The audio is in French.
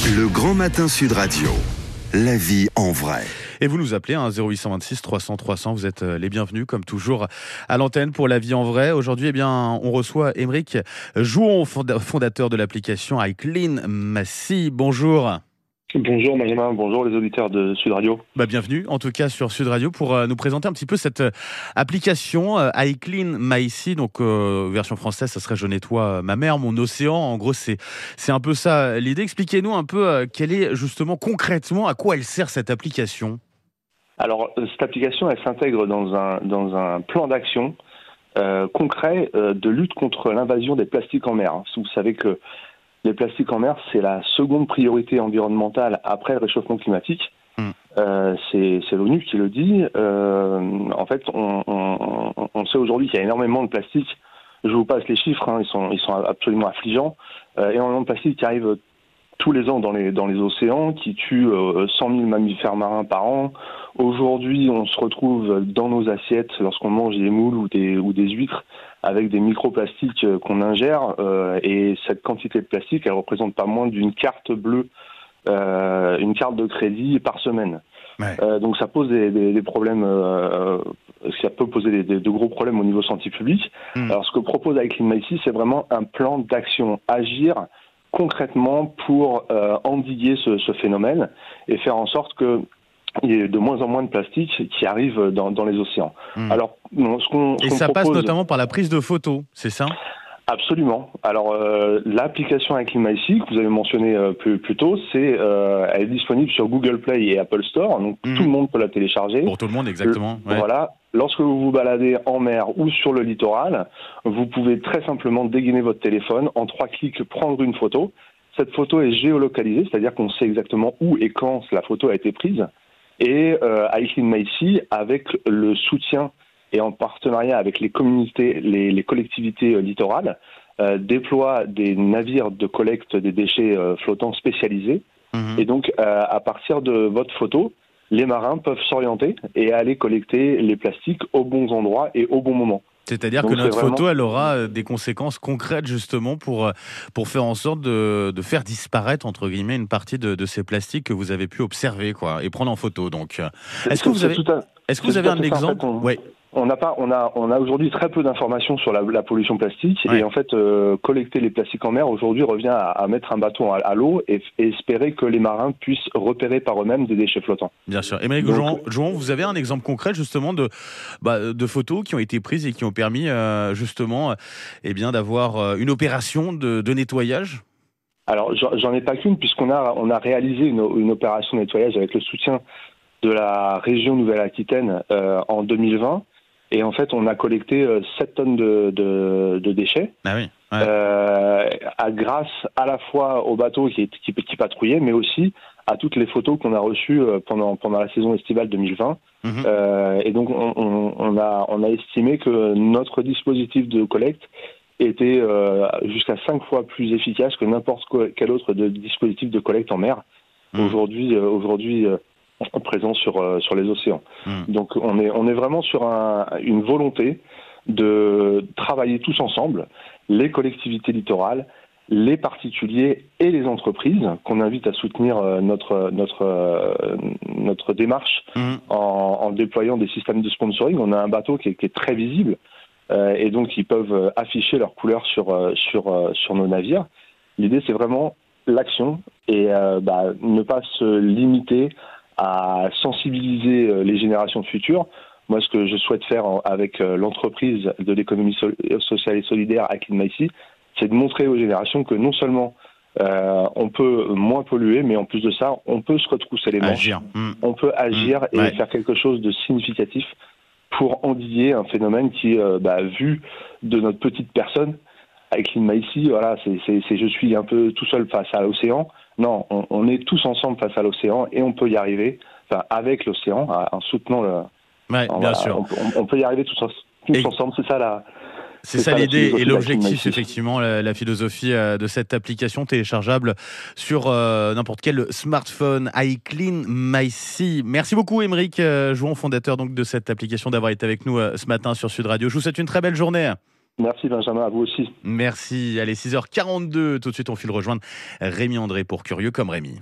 Le Grand Matin Sud Radio. La vie en vrai. Et vous nous appelez 0826 300 300. Vous êtes les bienvenus comme toujours à l'antenne pour La vie en vrai. Aujourd'hui, on reçoit Aymeric Jouon, fondateur de l'application iCleanMacy. Bonjour. Bonjour Benjamin, bonjour les auditeurs de Sud Radio. Bienvenue en tout cas sur Sud Radio pour nous présenter un petit peu cette application iCleanMacy. Donc version française, ça serait je nettoie ma mer, mon océan. En gros, c'est un peu ça l'idée. Expliquez-nous un peu quelle est justement concrètement à quoi elle sert cette application. Alors cette application, elle s'intègre dans un plan d'action concret de lutte contre l'invasion des plastiques en mer. Vous savez que les plastiques en mer, c'est la seconde priorité environnementale après le réchauffement climatique. C'est l'ONU qui le dit. En fait, on sait aujourd'hui qu'il y a énormément de plastique. Je vous passe les chiffres, ils sont absolument affligeants. Énormément de plastique qui arrive tous les ans dans les océans, qui tue 100 000 mammifères marins par an. Aujourd'hui, on se retrouve dans nos assiettes lorsqu'on mange des moules ou des huîtres avec des microplastiques qu'on ingère. Et cette quantité de plastique, elle représente pas moins d'une carte bleue, une carte de crédit par semaine. Ouais. Donc ça pose des problèmes, ça peut poser de gros problèmes au niveau santé publique. Alors ce que propose iCleanMacy, c'est vraiment un plan d'action, agir concrètement pour endiguer ce phénomène et faire en sorte que il y a de moins en moins de plastique qui arrive dans les océans. Alors, ça passe notamment par la prise de photos, c'est ça ? Absolument. Alors, l'application iCleanMacy que vous avez mentionné plus tôt, elle est disponible sur Google Play et Apple Store, donc tout le monde peut la télécharger. Pour tout le monde, exactement. Ouais. Voilà. Lorsque vous vous baladez en mer ou sur le littoral, vous pouvez très simplement dégainer votre téléphone, en 3 clics, prendre une photo. Cette photo est géolocalisée, c'est-à-dire qu'on sait exactement où et quand la photo a été prise. Et iCleanMacy, avec le soutien et en partenariat avec les communautés, les collectivités littorales, déploie des navires de collecte des déchets flottants spécialisés. Et donc, à partir de votre photo, les marins peuvent s'orienter et aller collecter les plastiques aux bons endroits et au bon moment. C'est-à-dire que notre photo, elle aura des conséquences concrètes justement pour faire en sorte de faire disparaître, entre guillemets, une partie de ces plastiques que vous avez pu observer et prendre en photo. Donc, est-ce que vous avez un exemple ? On a aujourd'hui très peu d'informations sur la pollution plastique et en fait collecter les plastiques en mer aujourd'hui revient à mettre un bâton à l'eau et espérer que les marins puissent repérer par eux-mêmes des déchets flottants. Bien sûr. Aymeric Jouon, vous avez un exemple concret justement de photos qui ont été prises et qui ont permis justement d'avoir une opération de nettoyage ? Alors j'en ai pas qu'une puisqu'on a réalisé une opération de nettoyage avec le soutien de la région Nouvelle-Aquitaine en 2020. Et en fait, on a collecté 7 tonnes de déchets. Ah oui. Grâce à la fois aux bateaux qui patrouillaient, mais aussi à toutes les photos qu'on a reçues pendant la saison estivale 2020. Et donc, on a estimé que notre dispositif de collecte était jusqu'à 5 fois plus efficace que n'importe quel autre dispositif de collecte en mer. Aujourd'hui présent sur les océans. Donc on est vraiment sur une volonté de travailler tous ensemble, les collectivités littorales, les particuliers et les entreprises, qu'on invite à soutenir notre démarche en déployant des systèmes de sponsoring. On a un bateau qui est très visible et donc ils peuvent afficher leurs couleurs sur nos navires. L'idée, c'est vraiment l'action et ne pas se limiter à sensibiliser les générations futures. Moi, ce que je souhaite faire avec l'entreprise de l'économie sociale et solidaire iCleanMacy, c'est de montrer aux générations que non seulement on peut moins polluer, mais en plus de ça, on peut se retrousser les manches, on peut agir et faire quelque chose de significatif pour endiguer un phénomène qui, vu de notre petite personne, iCleanMacy, voilà, je suis un peu tout seul face à l'océan. Non, on est tous ensemble face à l'océan et on peut y arriver, avec l'océan, en soutenant le. Bien sûr. On peut y arriver tous ensemble, c'est ça C'est ça l'idée et l'objectif, effectivement, la philosophie de cette application téléchargeable sur n'importe quel smartphone, iCleanMacy. Merci beaucoup, Aymeric Jouon, fondateur donc de cette application, d'avoir été avec nous ce matin sur Sud Radio. Je vous souhaite une très belle journée. Merci Benjamin, à vous aussi. Merci. Allez, 6h42, tout de suite on file rejoindre Rémi André pour Curieux comme Rémi.